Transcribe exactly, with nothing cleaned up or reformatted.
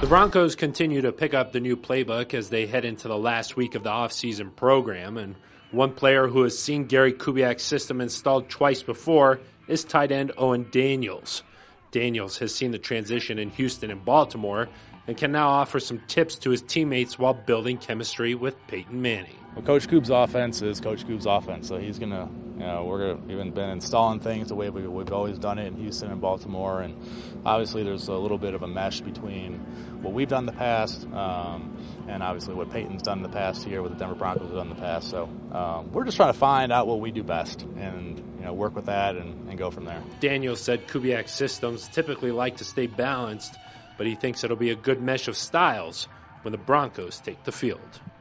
The Broncos continue to pick up the new playbook as they head into the last week of the offseason program, and one player who has seen Gary Kubiak's system installed twice before is tight end Owen Daniels. Daniels has seen the transition in Houston and Baltimore and can now offer some tips to his teammates while building chemistry with Peyton Manning. Well, Coach Coob's offense is Coach Coob's offense, so he's gonna, you know, we're gonna even been installing things the way we, we've always done it in Houston and Baltimore, and obviously there's a little bit of a mesh between what we've done in the past, um, and obviously what Peyton's done in the past here, what the Denver Broncos have done in the past. So um, we're just trying to find out what we do best, and you know, work with that and, and go from there. Daniels said Kubiak's systems typically like to stay balanced, but he thinks it'll be a good mesh of styles when the Broncos take the field.